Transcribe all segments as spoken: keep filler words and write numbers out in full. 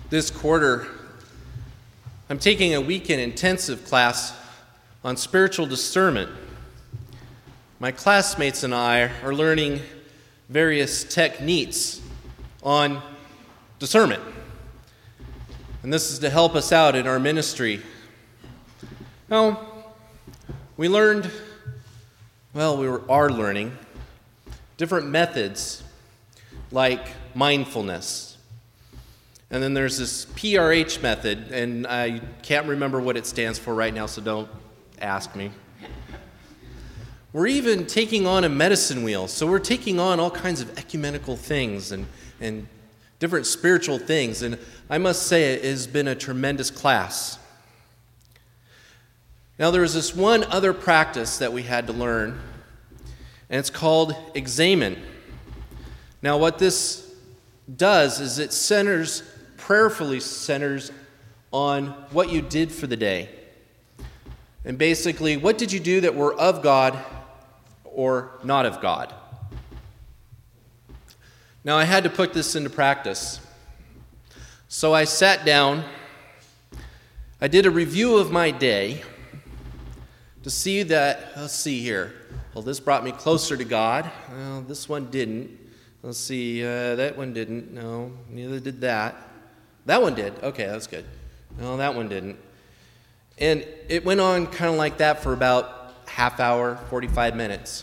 This quarter, I'm taking a weekend intensive class on spiritual discernment. My classmates and I are learning various techniques on discernment. And this is to help us out in our ministry. Now, we learned, well, we were, are learning different methods like mindfulness. And then there's this P R H method, and I can't remember what it stands for right now, so don't ask me. We're even taking on a medicine wheel, so we're taking on all kinds of ecumenical things and, and different spiritual things, and I must say it has been a tremendous class. Now there was this one other practice that we had to learn, and it's called examen. Now what this does is it centers, prayerfully centers on what you did for the day. And basically, what did you do that were of God or not of God? Now I had to put this into practice. So I sat down, I did a review of my day to see that, let's see here, well this brought me closer to God, well this one didn't. Let's see, uh, that one didn't. No, neither did that. That one did. Okay, that's good. No, that one didn't. And it went on kind of like that for about half hour, forty-five minutes.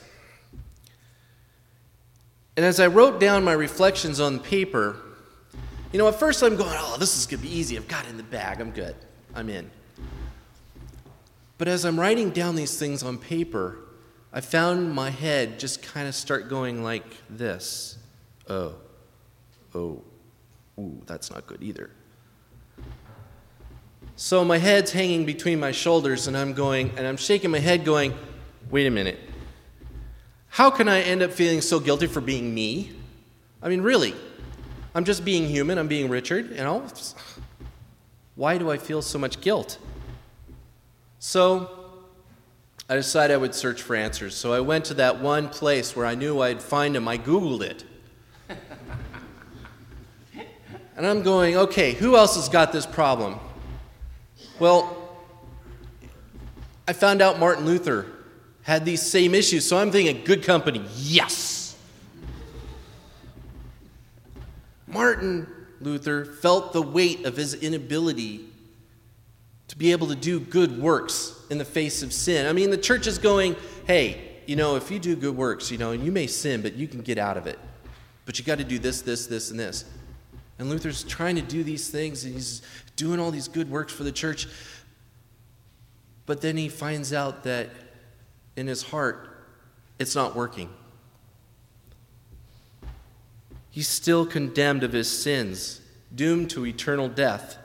And as I wrote down my reflections on paper, you know, at first I'm going, oh, this is going to be easy. I've got it in the bag. I'm good. I'm in. But as I'm writing down these things on paper, I found my head just kind of start going like this. Oh, oh, ooh, that's not good either. So my head's hanging between my shoulders, and I'm going, and I'm shaking my head going, wait a minute. How can I end up feeling so guilty for being me? I mean, really, I'm just being human. I'm being Richard, you know. Why do I feel so much guilt? So I decided I would search for answers. So I went to that one place where I knew I'd find them. I Googled it. And I'm going, okay, who else has got this problem? Well, I found out Martin Luther had these same issues, so I'm thinking, good company, yes! Martin Luther felt the weight of his inability to be able to do good works in the face of sin. I mean, the church is going, hey, you know, if you do good works, you know, and you may sin, but you can get out of it. But you got to do this, this, this, and this. And Luther's trying to do these things, and he's doing all these good works for the church. But then he finds out that in his heart, it's not working. He's still condemned of his sins, doomed to eternal death.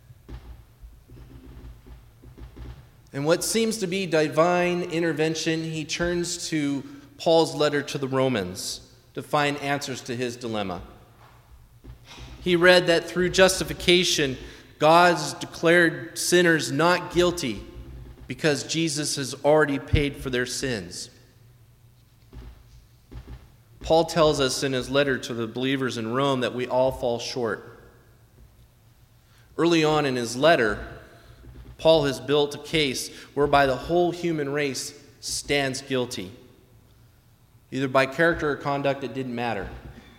And what seems to be divine intervention, he turns to Paul's letter to the Romans to find answers to his dilemma. He read that through justification, God's declared sinners not guilty because Jesus has already paid for their sins. Paul tells us in his letter to the believers in Rome that we all fall short. Early on in his letter, Paul has built a case whereby the whole human race stands guilty. Either by character or conduct, it didn't matter.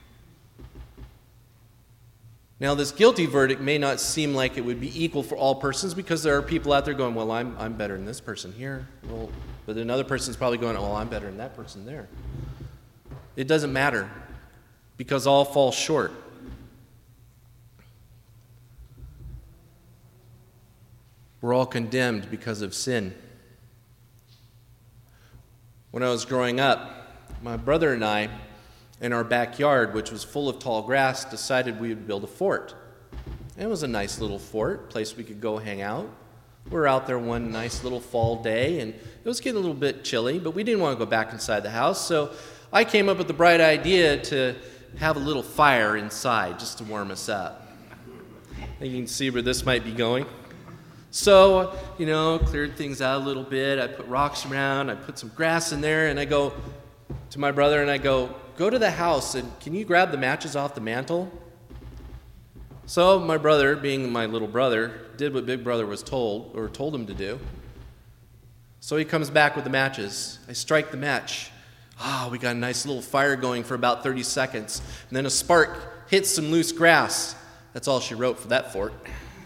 Now, this guilty verdict may not seem like it would be equal for all persons because there are people out there going, well, I'm, I'm better than this person here. Well, but another person's probably going, well, I'm better than that person there. It doesn't matter because all fall short. We're all condemned because of sin. When I was growing up, my brother and I, in our backyard, which was full of tall grass, decided we would build a fort. And it was a nice little fort, place we could go hang out. We were out there one nice little fall day, and it was getting a little bit chilly, but we didn't want to go back inside the house, so I came up with the bright idea to have a little fire inside just to warm us up. And you can see where this might be going. So, you know, cleared things out a little bit. I put rocks around, I put some grass in there, and I go to my brother and I go, go to the house and can you grab the matches off the mantle? So my brother, being my little brother, did what Big Brother was told, or told him to do. So he comes back with the matches. I strike the match. Ah, oh, we got a nice little fire going for about thirty seconds. And then a spark hits some loose grass. That's all she wrote for that fort.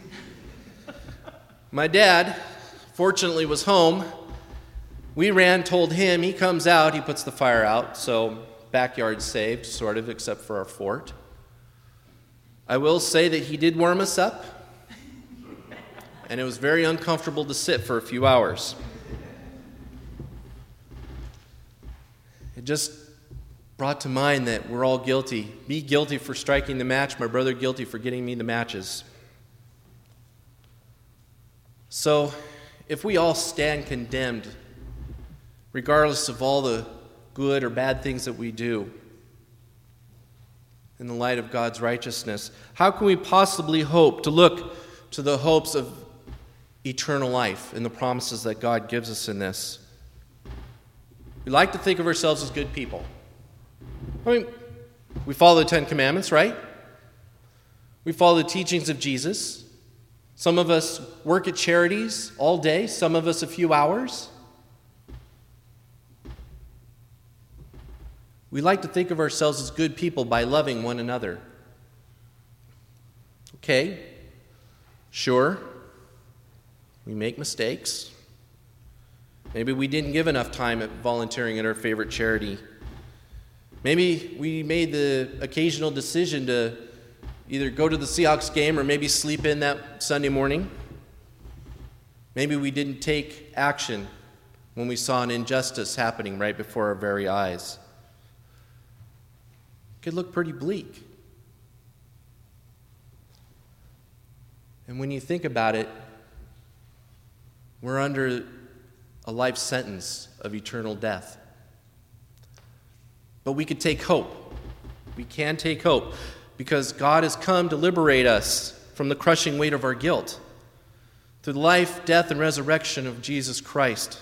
My dad, fortunately, was home. We ran, told him. He comes out, he puts the fire out. So backyard saved, sort of, except for our fort. I will say that he did warm us up. And it was very uncomfortable to sit for a few hours. It just brought to mind that we're all guilty. Me guilty for striking the match, my brother guilty for getting me the matches. So, if we all stand condemned, regardless of all the good or bad things that we do, in the light of God's righteousness, how can we possibly hope to look to the hopes of eternal life and the promises that God gives us in this? We like to think of ourselves as good people. I mean, we follow the Ten Commandments, right? We follow the teachings of Jesus. Some of us work at charities all day, some of us a few hours. We like to think of ourselves as good people by loving one another. Okay, sure, we make mistakes. Maybe we didn't give enough time at volunteering at our favorite charity. Maybe we made the occasional decision to either go to the Seahawks game or maybe sleep in that Sunday morning. Maybe we didn't take action when we saw an injustice happening right before our very eyes. It could look pretty bleak. And when you think about it, we're under a life sentence of eternal death. But we could take hope. We can take hope because God has come to liberate us from the crushing weight of our guilt through the life, death, and resurrection of Jesus Christ.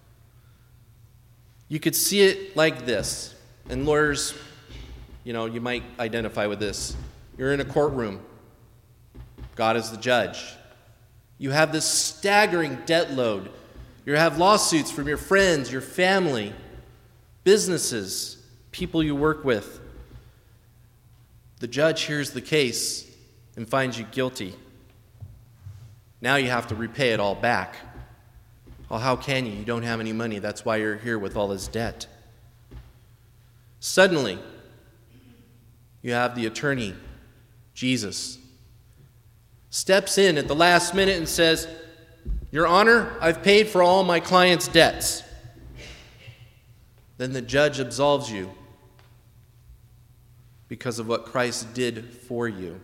You could see it like this, and lawyers, you know, you might identify with this. You're in a courtroom. God is the judge. You have this staggering debt load. You have lawsuits from your friends, your family, businesses, people you work with. The judge hears the case and finds you guilty. Now you have to repay it all back. Well, how can you? You don't have any money. That's why you're here with all this debt. Suddenly, you have the attorney, Jesus, steps in at the last minute and says, "Your Honor, I've paid for all my client's debts." Then the judge absolves you because of what Christ did for you.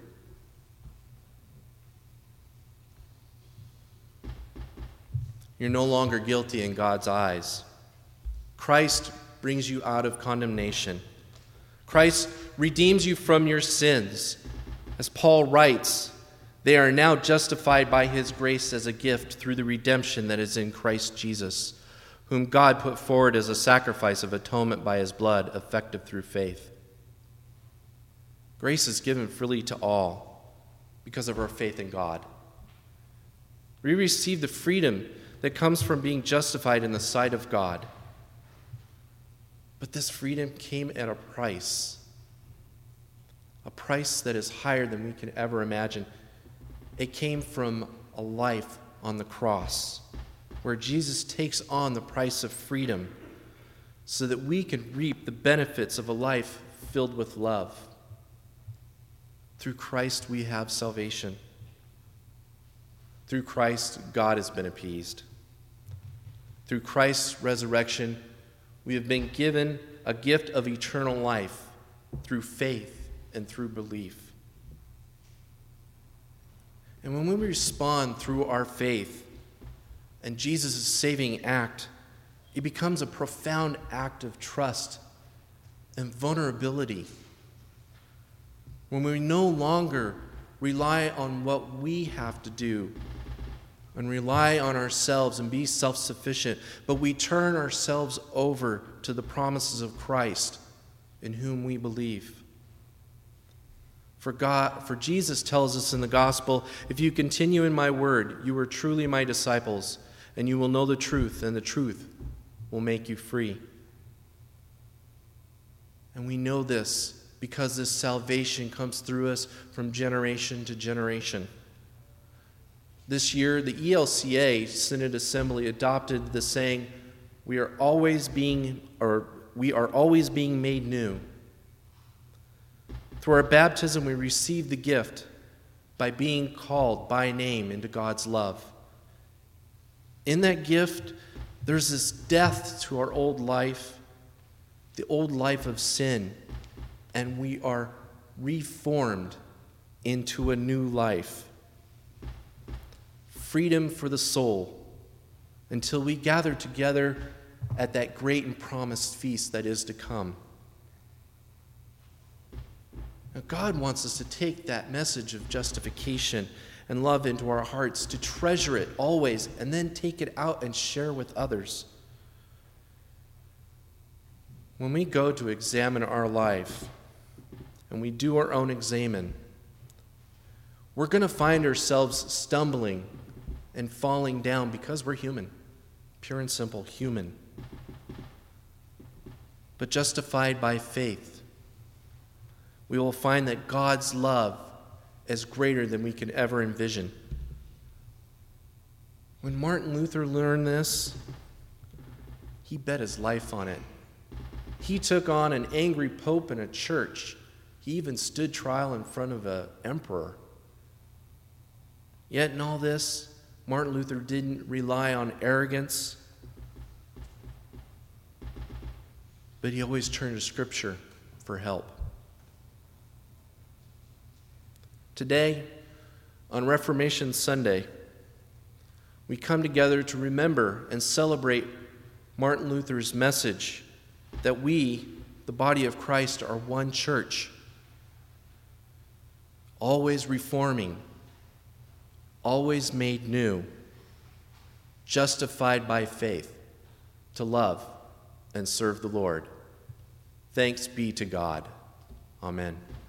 You're no longer guilty in God's eyes. Christ brings you out of condemnation. Christ redeems you from your sins. As Paul writes, they are now justified by his grace as a gift through the redemption that is in Christ Jesus, whom God put forward as a sacrifice of atonement by his blood, effective through faith. Grace is given freely to all because of our faith in God. We receive the freedom that comes from being justified in the sight of God. But this freedom came at a price, a price that is higher than we can ever imagine. It came from a life on the cross, where Jesus takes on the price of freedom so that we can reap the benefits of a life filled with love. Through Christ, we have salvation. Through Christ, God has been appeased. Through Christ's resurrection, we have been given a gift of eternal life through faith and through belief. And when we respond through our faith and Jesus' saving act, it becomes a profound act of trust and vulnerability. When we no longer rely on what we have to do and rely on ourselves and be self-sufficient, but we turn ourselves over to the promises of Christ in whom we believe. For God, for Jesus tells us in the gospel, if you continue in my word, you are truly my disciples, and you will know the truth, and the truth will make you free. And we know this because this salvation comes through us from generation to generation. This year, the E L C A Synod Assembly adopted the saying, "We are always being, or we are always being made new." Through our baptism, we receive the gift by being called by name into God's love. In that gift, there's this death to our old life, the old life of sin, and we are reformed into a new life. Freedom for the soul until we gather together at that great and promised feast that is to come. Now, God wants us to take that message of justification and love into our hearts, to treasure it always, and then take it out and share with others. When we go to examine our life, and we do our own examine, we're going to find ourselves stumbling and falling down because we're human, pure and simple, human. But justified by faith, we will find that God's love is greater than we can ever envision. When Martin Luther learned this, he bet his life on it. He took on an angry pope in a church. He even stood trial in front of an emperor. Yet in all this, Martin Luther didn't rely on arrogance, but he always turned to Scripture for help. Today, on Reformation Sunday, we come together to remember and celebrate Martin Luther's message that we, the body of Christ, are one church, always reforming, always made new, justified by faith, to love and serve the Lord. Thanks be to God. Amen.